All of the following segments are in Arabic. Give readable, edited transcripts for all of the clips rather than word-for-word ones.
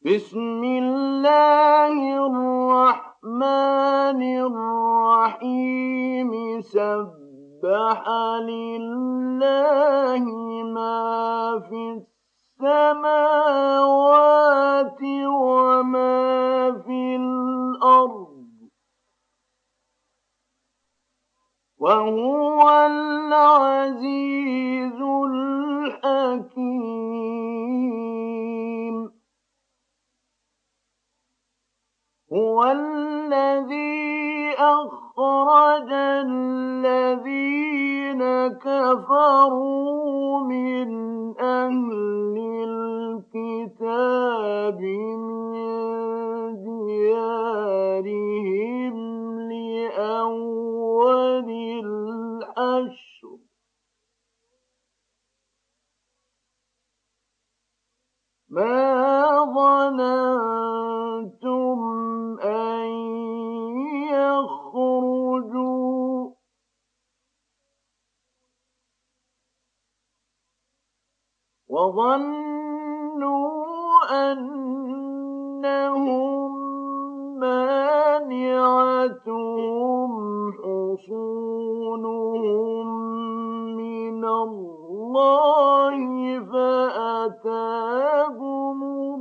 بسم الله الرحمن الرحيم سبح لله ما في السماوات وما في الأرض وهو العزيز الحكيم هو الذي أخرج الذين كفروا من أهل الكتاب من ديارهم لأول الحشر ما ظننتم أن يخرجوا وظنوا أنهم مانعتهم حصونهم من الله فأتاهم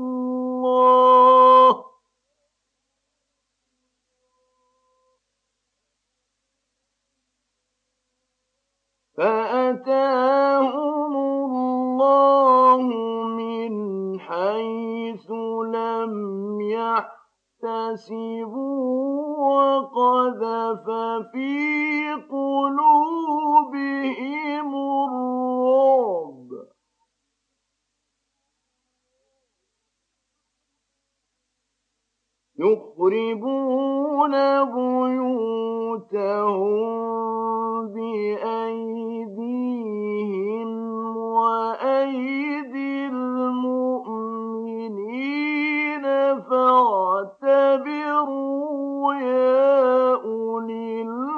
الله من حيث لم يحتسبوا وقذف في قلوبهم الرعب يخربون بيوتهم بأيديهم وأيدي المؤمنين فاعتبروا يا أولي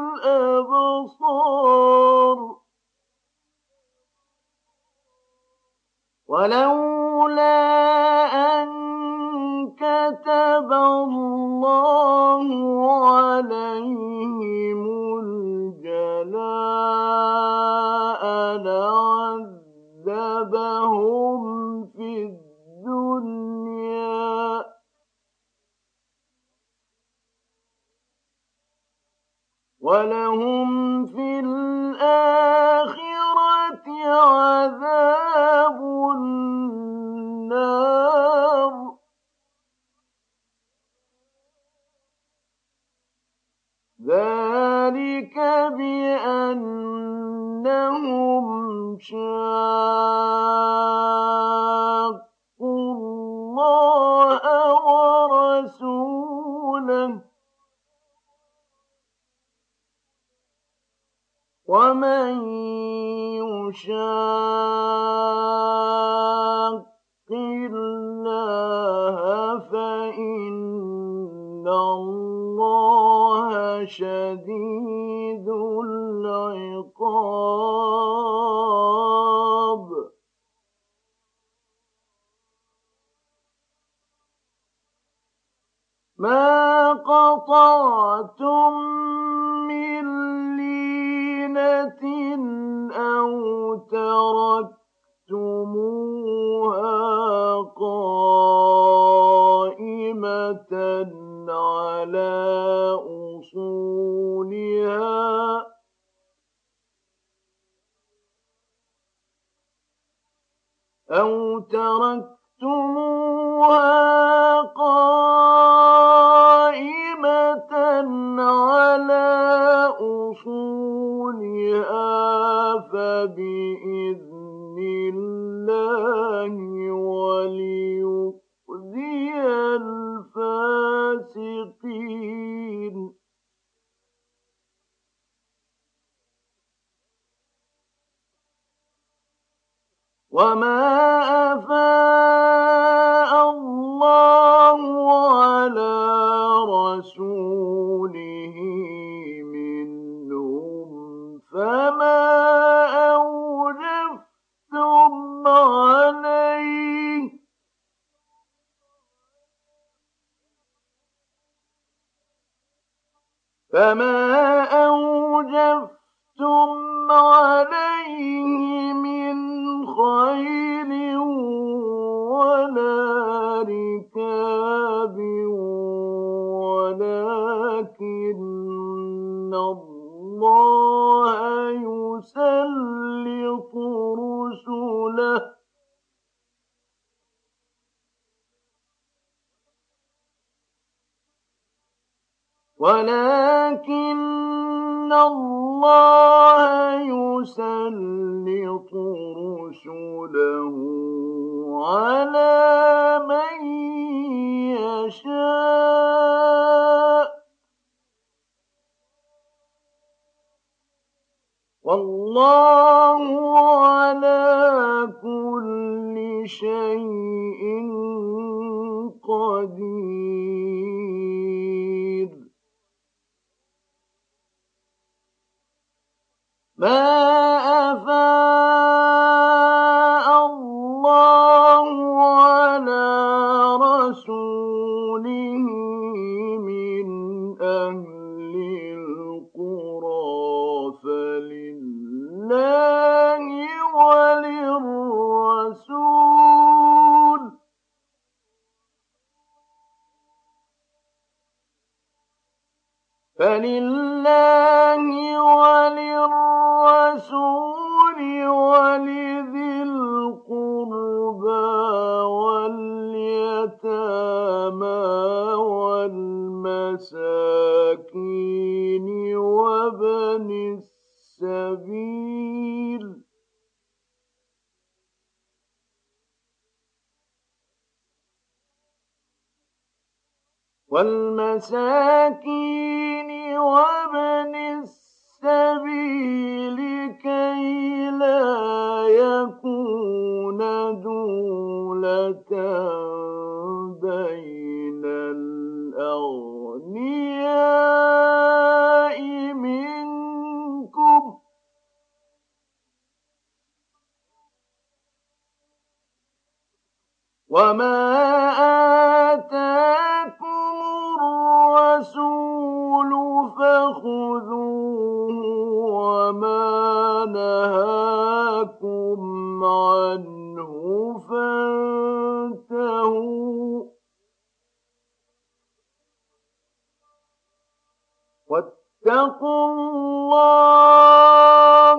الأبصار ولولا أن كتب الله عليهم الجلاء لعذبهم في الدنيا ولهم في الآخرة عذاب النار ذلك بأنهم شاقوا الله ورسوله ومن يشاق الله فإن الله شديد العقاب ما قطعتم من لينة أو تركتموها قائمة على أصولها فبإذن الله وليخزي الفاسقين وما أفاء فما أوجفتم عليه من خيل ولا ركاب ولكن الله يسلط رسله على من يشاء والله على كل شيء قدير. ما أفاء الله على رسوله من أهل القرى فلله وللرسول ولذي القربى واليتامى والمساكين وابن السبيل وابن السبيل كي لا يكون دولة بين الأغنياء منكم وما آتاكم الرسول فخذوه وما نهاكم عنه فانتهوا واتقوا الله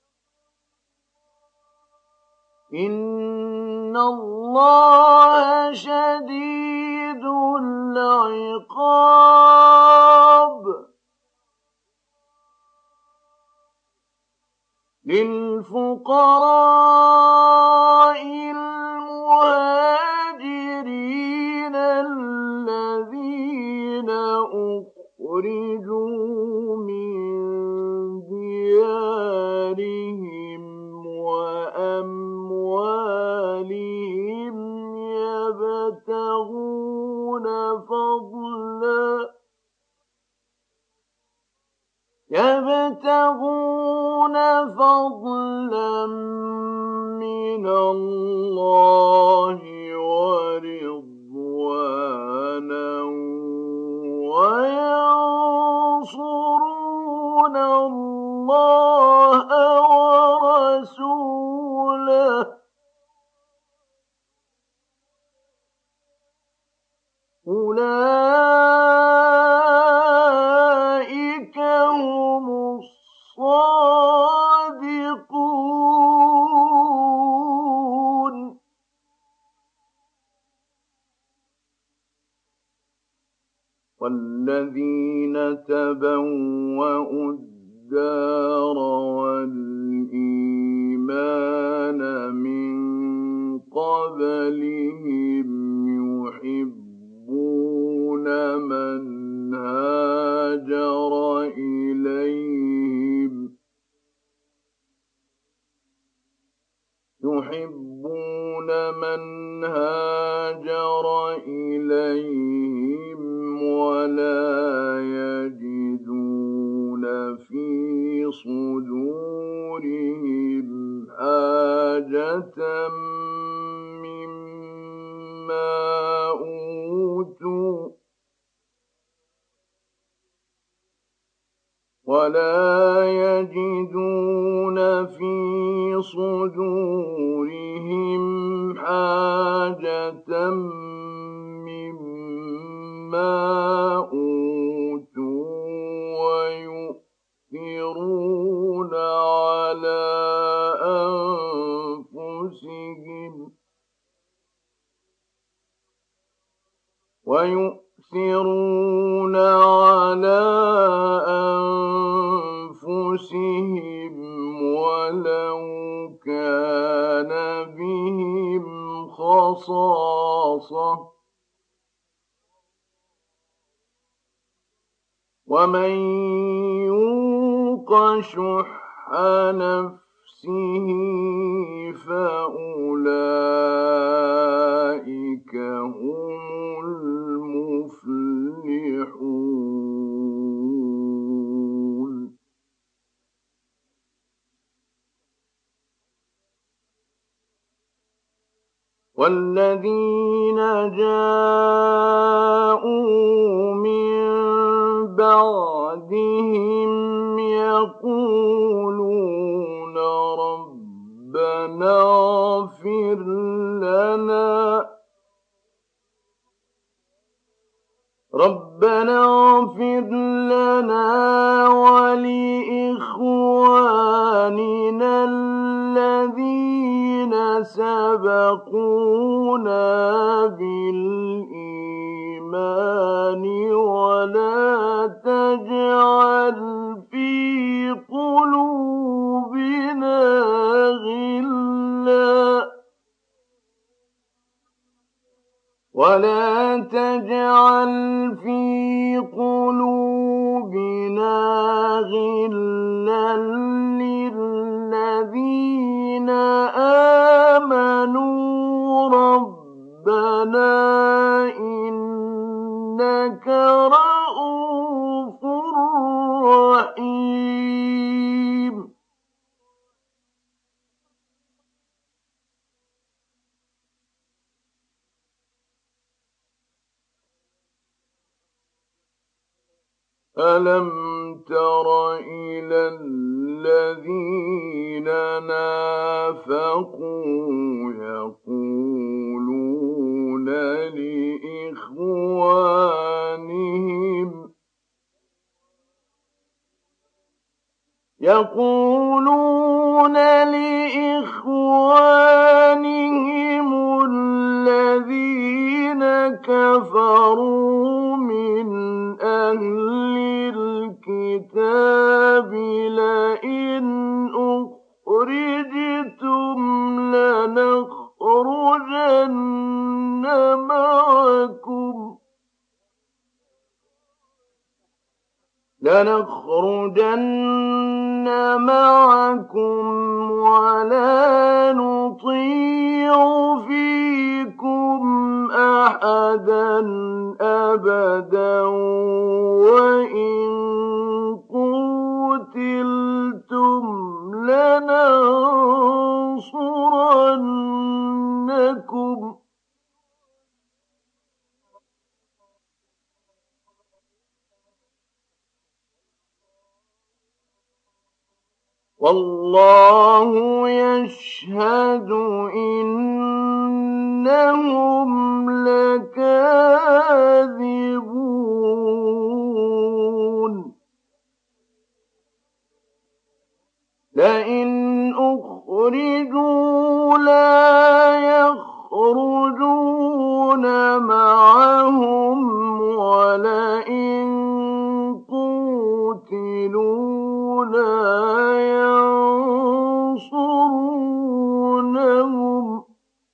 إن الله شديد العقاب. للفقراء المهاجرين الذين أخرجوا من ديارهم وأموالهم يبتغون فضلا من الله ورضوانا وينصرون الله ورسوله أولئك هم الصادقون. والذين تبوأوا الدار والإيمان من قبلهم يحبون من هاجر إليهم ولا يجدون في صدورهم حاجة مما ولا يجدون في صدورهم حاجة مما أوتوا ويؤثرون على أنفسهم ولو كان بهم خصاصة ومن يوق شح نفسه فأولئك هم المفلحون. والذين جاءوا من بعدهم يقولون ربنا اغفر لنا ولإخواننا الذين سبقونا بالإيمان ولا تجعل في قلوبنا غلا للذين آمنوا ربنا إنك رؤوف رحيم. ألم تر إلى الذين نافقوا يقولون لإخوانهم الذين كفروا من أهل الكتاب لئن أخرجتم لنخرجن معكم ولا نطيع فيكم أحدا أبدا وإن قتلتم لننصرنكم والله يشهد إنهم لكاذبون. لئن أخرجوا لا يخرجون معهم ولئن قوتلوا لا ينصرونهم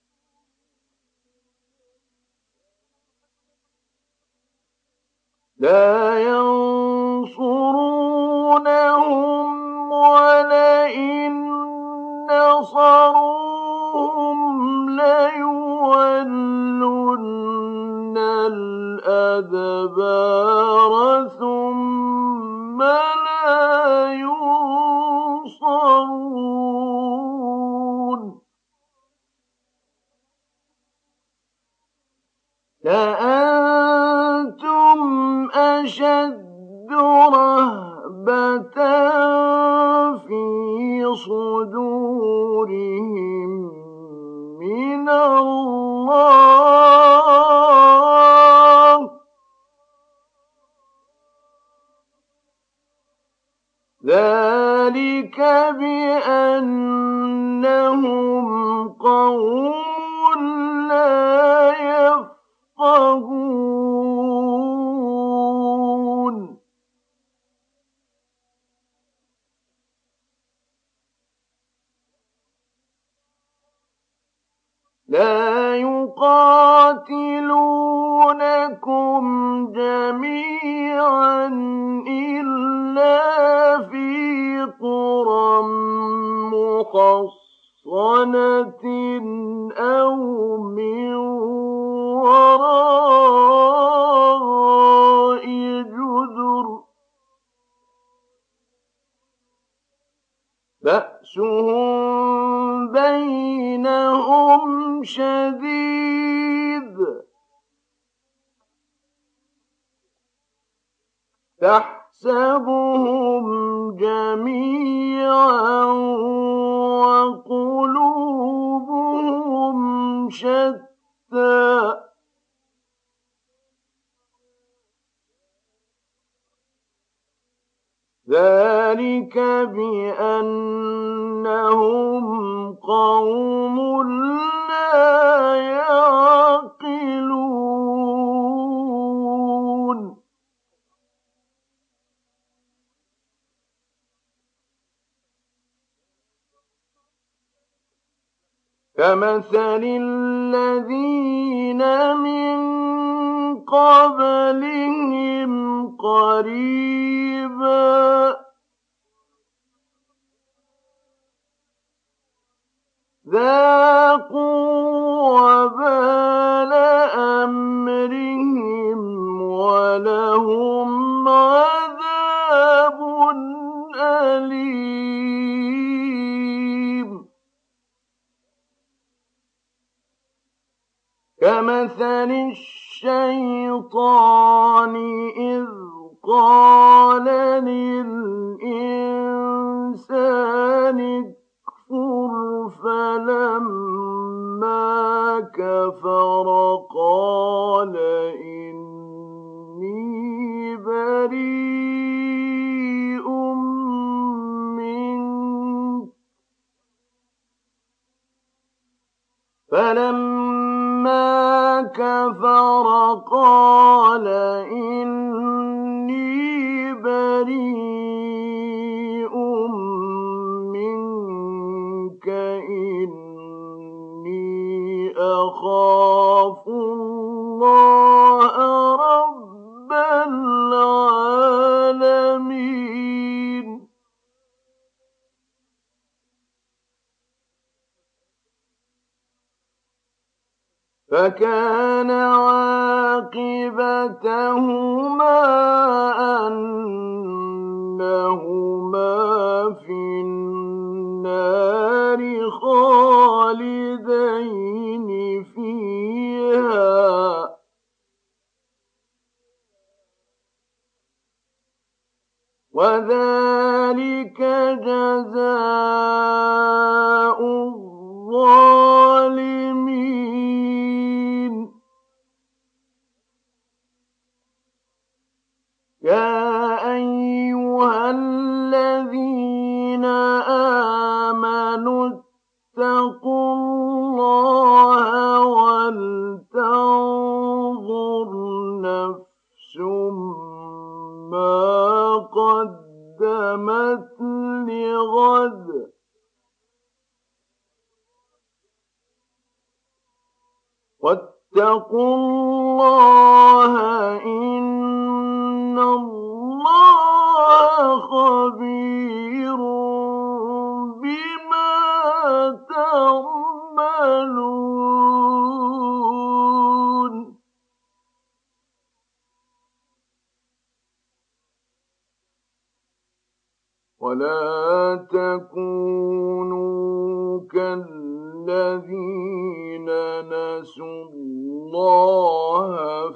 ولئن نصروهم ليولن الأدبار ثم لا ينصرون. لأنتم أشد رهبة ذلك بأنهم قوم لا يفقهون لا يقاتلونكم جميعا إلا في قرى محصنة أو من وراء جدر بأسهم بينهم شديد تحسبهم جميعا وقلوبهم شتى ذلك بأنهم قوم لا يعقلون كمثل الذين من قبلهم قريبا ذاقوا وبال أمرهم ولهم عذاب أليم كمثل الشيطان إذ قال للإنسان اكفر فلما كفر قال إني بريء منك فلما كفر قال إني بريء منك إني أخاف الله رب العالمين فكان عاقبتهما أنهما في النار خالدين فيها وذلك جزاء الظالمين يا أيها الذين آمنوا اتقوا الله ولتنظر نفس ما قدمت لغد واتقوا الله إن الله خبير بما تعملون ولا تكونوا كالذين نسوا الله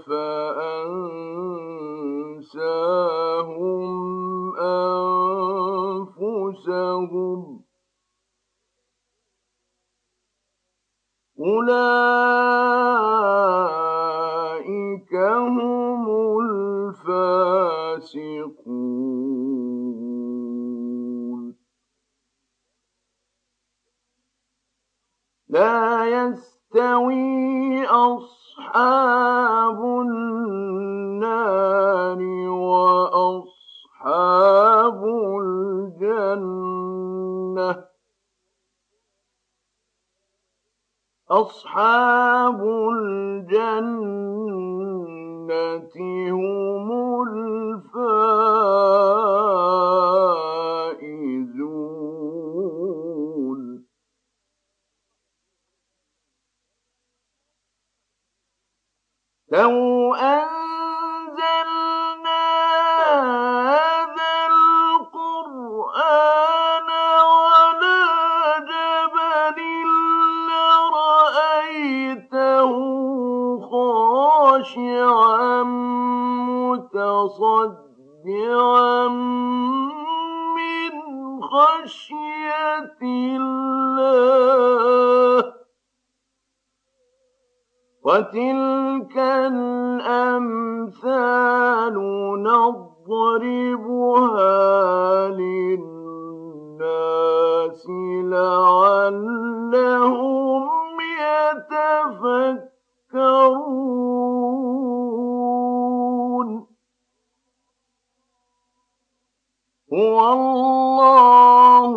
فأنساهم أنفسهم أولئك هم الفاسقون لا يستوي أصحاب النار وأصحاب الجنة. أصحاب الجنة هم الفائزون. لو أنزلنا هذا القرآن على جبل لرأيته خاشعا متصدعا من خشية الله. وتلك الأمثال نضربها للناس لعلهم يتفكرون. هو الله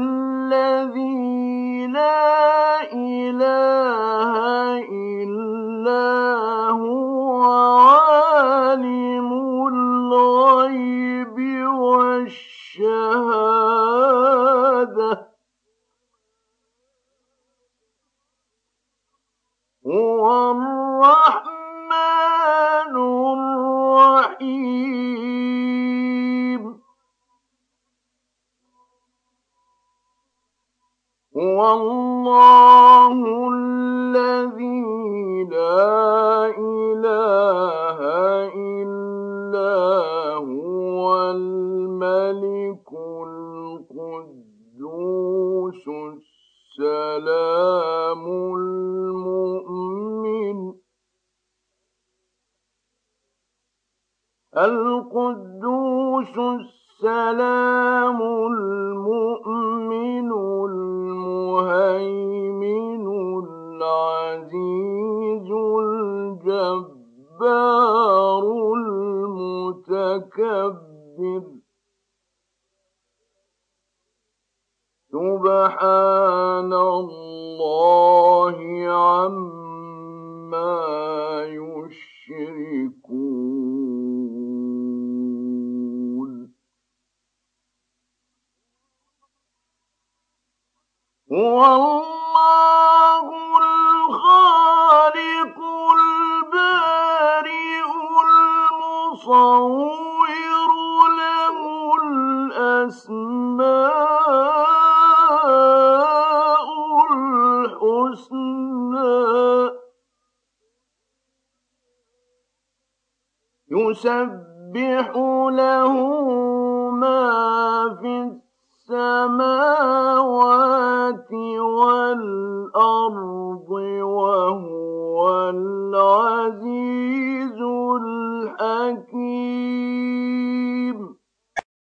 الذي لا إله إلا هو عالم الغيب والشهادة. هو الرحمن الرحيم. هو الله الذي لا إله إلا هو الملك القدوس السلام المؤمن القدوس السلام المؤمن المهيمن العزيز الجبار المتكبر. سبحان الله عما يشركون. هو الله الخالق البارئ المصور له الأسماء الحسنى. يسبح له ما في السماوات والأرض وهو العزيز الحكيم.